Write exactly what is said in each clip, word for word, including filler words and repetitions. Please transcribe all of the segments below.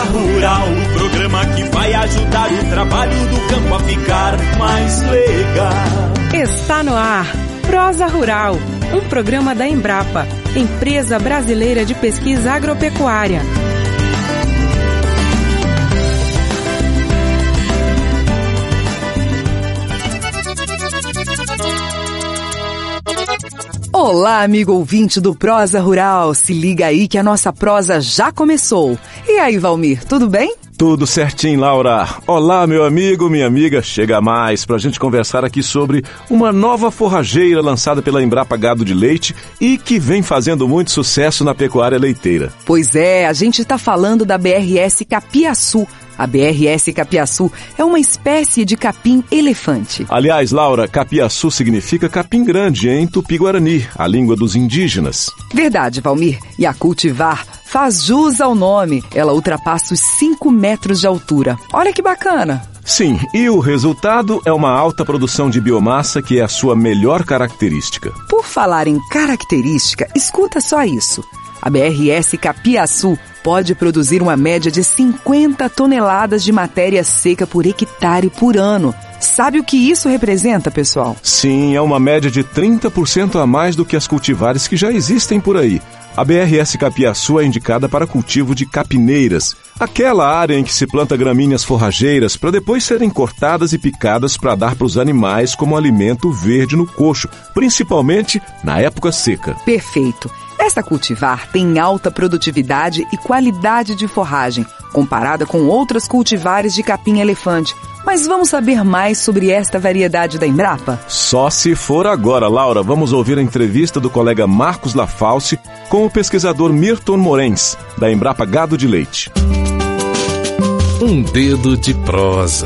Rural, o programa que vai ajudar o trabalho do campo a ficar mais legal. Está no ar, Prosa Rural, um programa da Embrapa, Empresa Brasileira de Pesquisa Agropecuária. Olá, amigo ouvinte do Prosa Rural, se liga aí que a nossa prosa já começou. E aí, Valmir, tudo bem? Tudo certinho, Laura. Olá, meu amigo, minha amiga, chega mais pra gente conversar aqui sobre uma nova forrageira lançada pela Embrapa Gado de Leite e que vem fazendo muito sucesso na pecuária leiteira. Pois é, a gente tá falando da B R S Capiaçu. A B R S Capiaçu é uma espécie de capim-elefante. Aliás, Laura, Capiaçu significa capim grande em Tupi-Guarani, a língua dos indígenas. Verdade, Valmir. E a cultivar faz jus ao nome. Ela ultrapassa os cinco metros de altura. Olha que bacana. Sim, e o resultado é uma alta produção de biomassa, que é a sua melhor característica. Por falar em característica, escuta só isso. A B R S Capiaçu pode produzir uma média de cinquenta toneladas de matéria seca por hectare por ano. Sabe o que isso representa, pessoal? Sim, é uma média de trinta por cento a mais do que as cultivares que já existem por aí. A B R S Capiaçu é indicada para cultivo de capineiras, aquela área em que se planta gramíneas forrageiras para depois serem cortadas e picadas para dar para os animais como alimento verde no coxo, principalmente na época seca. Perfeito. Esta cultivar tem alta produtividade e qualidade de forragem, comparada com outras cultivares de capim-elefante. Mas vamos saber mais sobre esta variedade da Embrapa? Só se for agora, Laura. Vamos ouvir a entrevista do colega Marcos Lafalce com o pesquisador Mirton Morens, da Embrapa Gado de Leite. Um dedo de prosa.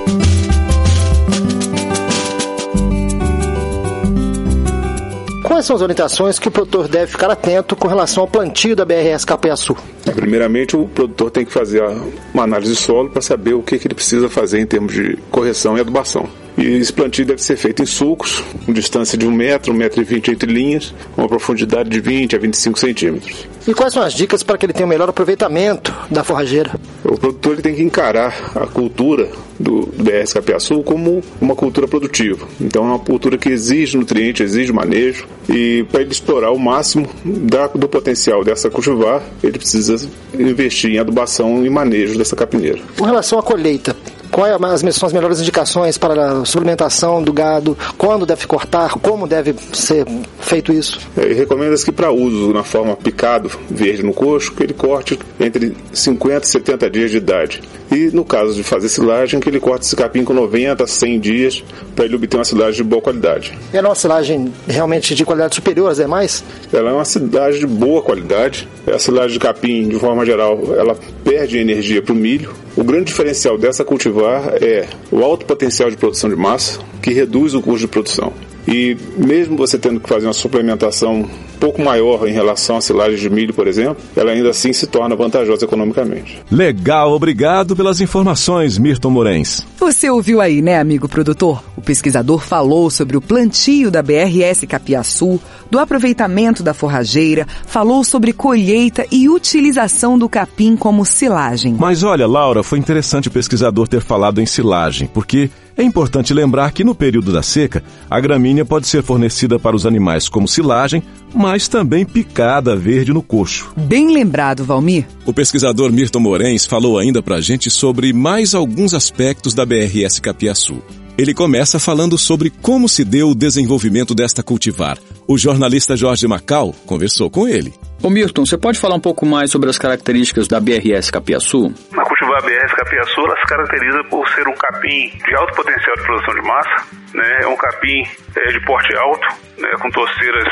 Quais são as orientações que o produtor deve ficar atento com relação ao plantio da B R S Capiaçu? Primeiramente, o produtor tem que fazer uma análise de solo para saber o que ele precisa fazer em termos de correção e adubação. E esse plantio deve ser feito em sulcos, com distância de um metro, um metro e vinte entre linhas, com uma profundidade de vinte a vinte e cinco centímetros. E quais são as dicas para que ele tenha um melhor aproveitamento da forrageira? O produtor ele tem que encarar a cultura do B R S Capiaçu como uma cultura produtiva. Então é uma cultura que exige nutriente, exige manejo, e para ele explorar o máximo da, do potencial dessa cultivar, ele precisa investir em adubação e manejo dessa capineira. Com relação à colheita, quais são as melhores indicações para a suplementação do gado? Quando deve cortar? Como deve ser feito isso? É, recomenda-se que para uso na forma picado, verde no coxo, que ele corte entre cinquenta e setenta dias de idade. E no caso de fazer silagem, que ele corte esse capim com noventa a cem dias para ele obter uma silagem de boa qualidade. E é uma silagem realmente de qualidade superior às demais? Ela é uma silagem de boa qualidade. A silagem de capim, de forma geral, ela perde energia para o milho. O grande diferencial dessa cultivar é o alto potencial de produção de massa, que reduz o custo de produção. E mesmo você tendo que fazer uma suplementação um pouco maior em relação a silagem de milho, por exemplo, ela ainda assim se torna vantajosa economicamente. Legal, obrigado pelas informações, Mirton Morens. Você ouviu aí, né, amigo produtor? O pesquisador falou sobre o plantio da B R S Capiaçu, do aproveitamento da forrageira, falou sobre colheita e utilização do capim como silagem. Mas olha, Laura, foi interessante o pesquisador ter falado em silagem, porque é importante lembrar que no período da seca, a gramínea pode ser fornecida para os animais como silagem, mas também picada verde no coxo. Bem lembrado, Valmir. O pesquisador Mirton Morens falou ainda pra gente sobre mais alguns aspectos da B R S Capiaçu. Ele começa falando sobre como se deu o desenvolvimento desta cultivar. O jornalista Jorge Macau conversou com ele. Ô Milton, você pode falar um pouco mais sobre as características da B R S Capiaçu? A cultivar B R S Capiaçu, ela se caracteriza por ser um capim de alto potencial de produção de massa, né? É um capim é, de porte alto, né? Com torceiras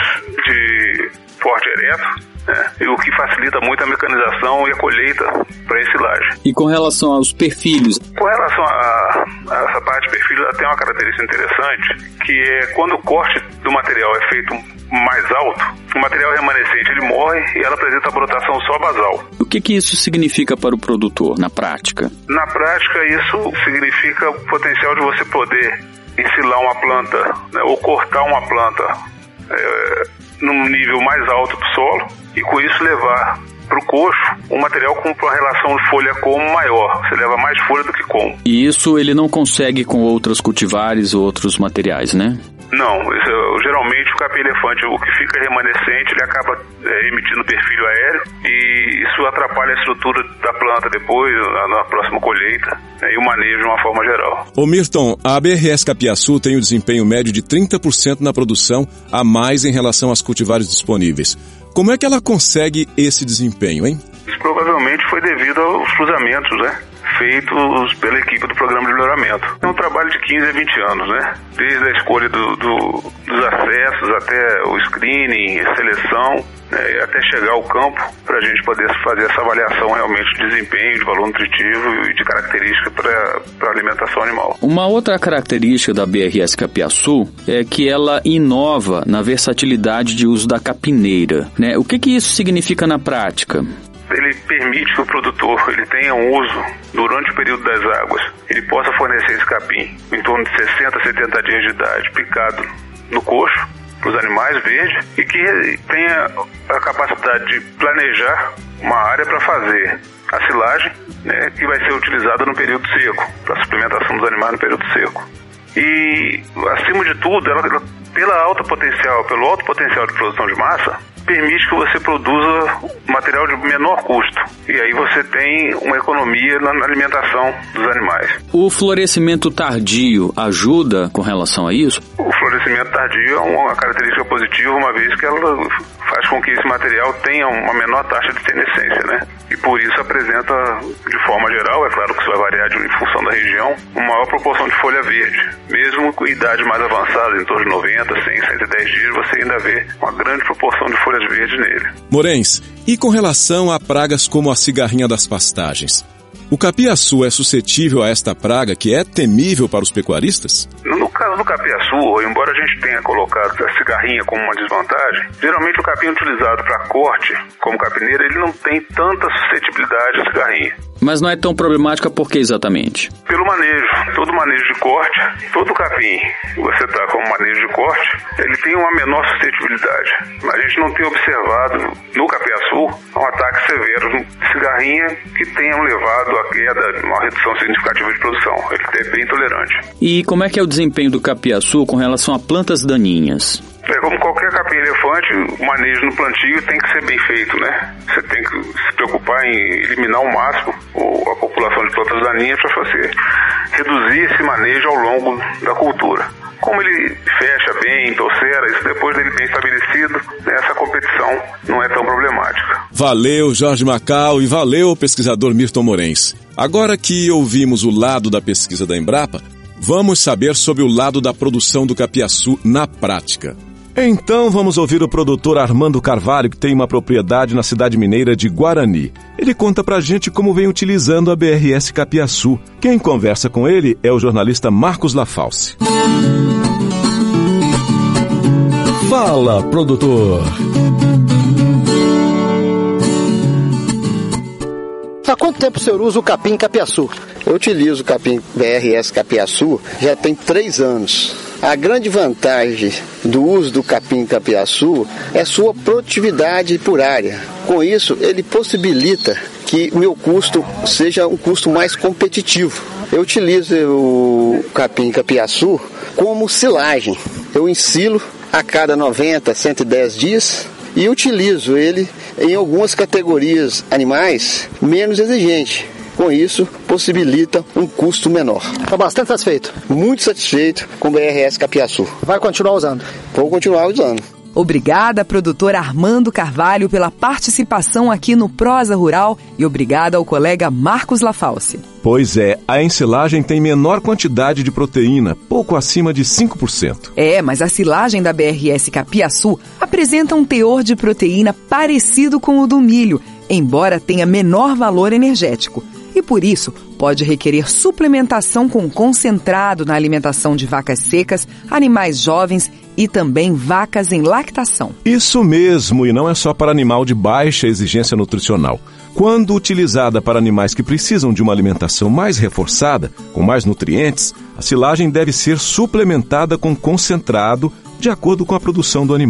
de porte ereto, né? E o que facilita muito a mecanização e a colheita para esse silagem. E com relação aos perfilhos? Com relação a, a essa parte de perfilho, ela tem uma característica interessante, que é quando o corte do material é feito mais alto, o material remanescente ele morre e ela apresenta a brotação só basal. O que que isso significa para o produtor, na prática? Na prática, isso significa o potencial de você poder ensilar uma planta, né, ou cortar uma planta é, num nível mais alto do solo e com isso levar para o coxo um material com uma relação de folha-como maior. Você leva mais folha do que como. E isso ele não consegue com outros cultivares ou outros materiais, né? Não, isso, geralmente o capim-elefante, o que fica remanescente, ele acaba é, emitindo perfil aéreo e isso atrapalha a estrutura da planta depois, na, na próxima colheita, né, e o manejo de uma forma geral. Ô Mirton, a B R S Capiaçu tem um desempenho médio de trinta por cento na produção, a mais em relação aos cultivares disponíveis. Como é que ela consegue esse desempenho, hein? Isso provavelmente foi devido aos cruzamentos, né? Feitos pela equipe do programa de melhoramento. É um trabalho de quinze a vinte anos, né? Desde a escolha do, do, dos acessos até o screening, a seleção, né? Até chegar ao campo para a gente poder fazer essa avaliação realmente de desempenho, de valor nutritivo e de característica para a alimentação animal. Uma outra característica da B R S Capiaçu é que ela inova na versatilidade de uso da capineira, né? O que que isso significa na prática? Ele permite que o produtor ele tenha um uso durante o período das águas. Ele possa fornecer esse capim em torno de sessenta a setenta dias de idade, picado no coxo, para os animais verdes, e que tenha a capacidade de planejar uma área para fazer a silagem, né, que vai ser utilizada no período seco, para a suplementação dos animais no período seco. E, acima de tudo, ela, ela, pela alta potencial, pelo alto potencial de produção de massa, permite que você produza material de menor custo. E aí você tem uma economia na alimentação dos animais. O florescimento tardio ajuda com relação a isso? O florescimento tardio é uma característica positiva, uma vez que ela faz com que esse material tenha uma menor taxa de senescência, né? E por isso apresenta, de forma geral, é claro que isso vai variar de, em função da região, uma maior proporção de folha verde. Mesmo com idade mais avançada, em torno de noventa, cem, cento e dez dias, você ainda vê uma grande proporção de folhas verdes nele. Morens, e com relação a pragas como a cigarrinha das pastagens? O capiaçu é suscetível a esta praga que é temível para os pecuaristas? No caso do capiaçu, embora a gente tenha colocado a cigarrinha como uma desvantagem, geralmente o capim utilizado para corte, como capineira, ele não tem tanta suscetibilidade à cigarrinha. Mas não é tão problemática por que exatamente? Pelo manejo. Todo manejo de corte, todo capim que você está com manejo de corte, ele tem uma menor suscetibilidade. Mas a gente não tem observado no capiaçu um ataque severo de cigarrinha que tenham levado a queda, uma redução significativa de produção. Ele é bem tolerante. E como é que é o desempenho do capiaçu com relação a plantas daninhas? É como qualquer capim-elefante, o manejo no plantio tem que ser bem feito, né? Você tem que se preocupar em eliminar ao máximo a população de plantas daninhas para você reduzir esse manejo ao longo da cultura. Como ele fecha bem, torcera, isso depois dele bem estabelecido, né, essa competição não é tão problemática. Valeu, Jorge Macau, e valeu, pesquisador Mirton Morens. Agora que ouvimos o lado da pesquisa da Embrapa, vamos saber sobre o lado da produção do capiaçu na prática. Então vamos ouvir o produtor Armando Carvalho, que tem uma propriedade na cidade mineira de Guarani. Ele conta pra gente como vem utilizando a B R S Capiaçu. Quem conversa com ele é o jornalista Marcos Lafalce. Fala, produtor! Há quanto tempo o senhor usa o capim capiaçu? Eu utilizo o capim B R S Capiaçu já tem três anos. A grande vantagem do uso do capim capiaçu é sua produtividade por área. Com isso, ele possibilita que o meu custo seja um custo mais competitivo. Eu utilizo o capim capiaçu como silagem. Eu ensilo a cada noventa, cento e dez dias e utilizo ele em algumas categorias animais menos exigentes. Com isso, possibilita um custo menor. Está bastante satisfeito? Muito satisfeito com o B R S Capiaçu. Vai continuar usando? Vou continuar usando. Obrigada, produtor Armando Carvalho, pela participação aqui no Prosa Rural e obrigada ao colega Marcos Lafalce. Pois é, a ensilagem tem menor quantidade de proteína, pouco acima de cinco por cento. É, mas a silagem da B R S Capiaçu apresenta um teor de proteína parecido com o do milho, embora tenha menor valor energético. E por isso, pode requerer suplementação com concentrado na alimentação de vacas secas, animais jovens e também vacas em lactação. Isso mesmo, e não é só para animal de baixa exigência nutricional. Quando utilizada para animais que precisam de uma alimentação mais reforçada, com mais nutrientes, a silagem deve ser suplementada com concentrado de acordo com a produção do animal.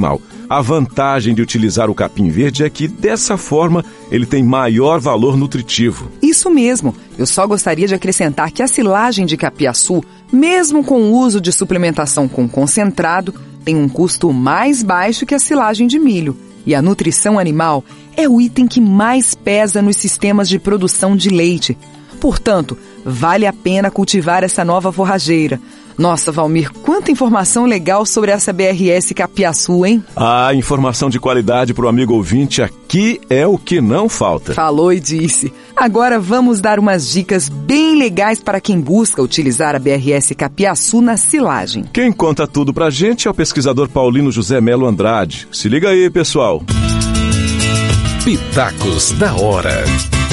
A vantagem de utilizar o capim verde é que, dessa forma, ele tem maior valor nutritivo. Isso mesmo. Eu só gostaria de acrescentar que a silagem de capiaçu, mesmo com o uso de suplementação com concentrado, tem um custo mais baixo que a silagem de milho. E a nutrição animal é o item que mais pesa nos sistemas de produção de leite. Portanto, vale a pena cultivar essa nova forrageira. Nossa, Valmir, quanta informação legal sobre essa B R S Capiaçu, hein? Ah, informação de qualidade para o amigo ouvinte aqui é o que não falta. Falou e disse. Agora vamos dar umas dicas bem legais para quem busca utilizar a B R S Capiaçu na silagem. Quem conta tudo pra gente é o pesquisador Paulino José Melo Andrade. Se liga aí, pessoal. Pitacos da hora.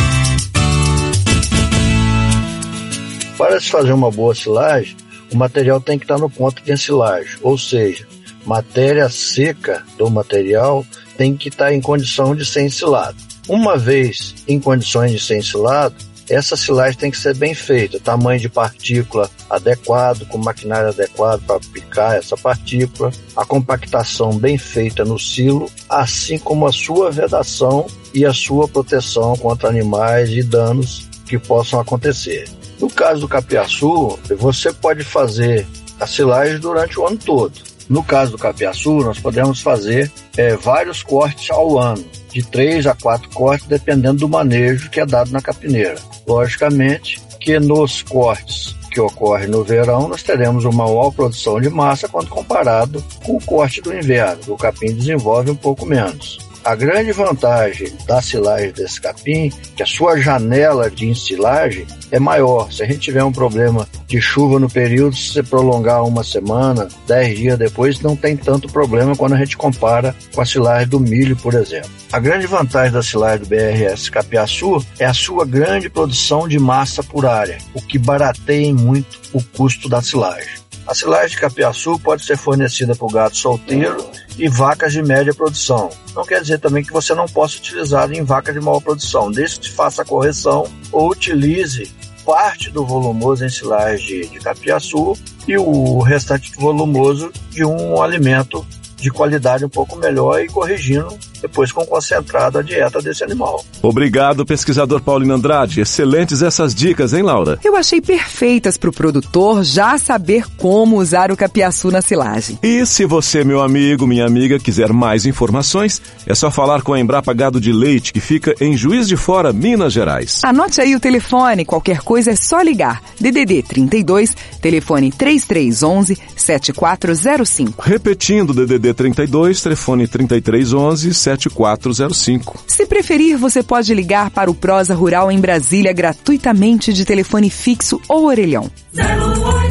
Para se fazer uma boa silagem, o material tem que estar no ponto de ensilagem, ou seja, matéria seca do material tem que estar em condição de ser ensilado. Uma vez em condições de ser ensilado, essa silagem tem que ser bem feita, tamanho de partícula adequado, com maquinário adequado para aplicar essa partícula, a compactação bem feita no silo, assim como a sua vedação e a sua proteção contra animais e danos que possam acontecer. No caso do capiaçu, você pode fazer a silagem durante o ano todo. No caso do capiaçu, nós podemos fazer é, vários cortes ao ano, de três a quatro cortes, dependendo do manejo que é dado na capineira. Logicamente que nos cortes que ocorrem no verão, nós teremos uma maior produção de massa quando comparado com o corte do inverno. O capim desenvolve um pouco menos. A grande vantagem da silagem desse capim é que a sua janela de ensilagem é maior. Se a gente tiver um problema de chuva no período, se você prolongar uma semana, dez dias depois, não tem tanto problema quando a gente compara com a silagem do milho, por exemplo. A grande vantagem da silagem do B R S Capiaçu é a sua grande produção de massa por área, o que barateia muito o custo da silagem. A silagem de capiaçu pode ser fornecida por gado solteiro e vacas de média produção. Não quer dizer também que você não possa utilizar em vacas de maior produção, desde que faça a correção ou utilize parte do volumoso em silagem de, de capiaçu e o restante do volumoso de um alimento de qualidade um pouco melhor e corrigindo depois com concentrado a dieta desse animal. Obrigado, pesquisador Paulino Andrade. Excelentes essas dicas, hein, Laura? Eu achei perfeitas para o produtor já saber como usar o capiaçu na silagem. E se você, meu amigo, minha amiga, quiser mais informações, é só falar com a Embrapa Gado de Leite, que fica em Juiz de Fora, Minas Gerais. Anote aí o telefone, qualquer coisa é só ligar. D D D trinta e dois, telefone três três um um, sete quatro zero cinco. Repetindo, D D D trinta e dois, telefone trinta e três onze, sete quatro zero cinco. Se preferir, você pode ligar para o Prosa Rural em Brasília gratuitamente de telefone fixo ou orelhão. zero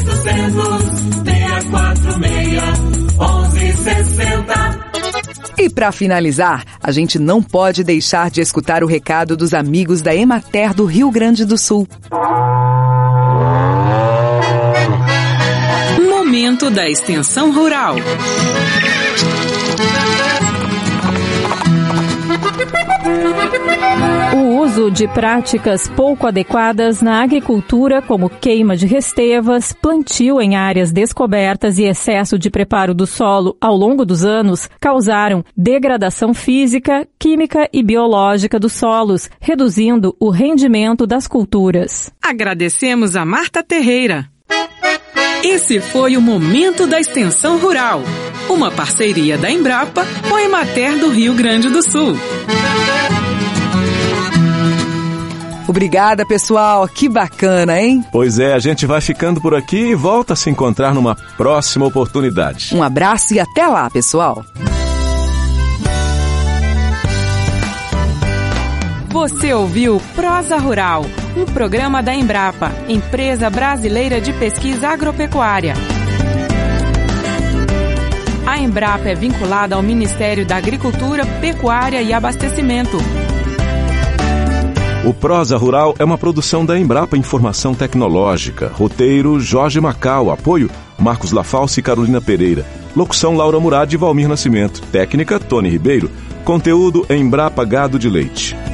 oitocentos, seis quatro seis, onze sessenta. E para finalizar, a gente não pode deixar de escutar o recado dos amigos da Emater do Rio Grande do Sul. Momento da Extensão Rural. O uso de práticas pouco adequadas na agricultura, como queima de restevas, plantio em áreas descobertas e excesso de preparo do solo ao longo dos anos, causaram degradação física, química e biológica dos solos, reduzindo o rendimento das culturas. Agradecemos a Marta Terreira. Esse foi o Momento da Extensão Rural, uma parceria da Embrapa com a Emater do Rio Grande do Sul. Obrigada, pessoal. Que bacana, hein? Pois é, a gente vai ficando por aqui e volta a se encontrar numa próxima oportunidade. Um abraço e até lá, pessoal. Você ouviu Prosa Rural, um programa da Embrapa, Empresa Brasileira de Pesquisa Agropecuária. A Embrapa é vinculada ao Ministério da Agricultura, Pecuária e Abastecimento. O Prosa Rural é uma produção da Embrapa Informação Tecnológica. Roteiro, Jorge Macau. Apoio, Marcos Lafalce e Carolina Pereira. Locução, Laura Murad e Valmir Nascimento. Técnica, Tony Ribeiro. Conteúdo, Embrapa Gado de Leite.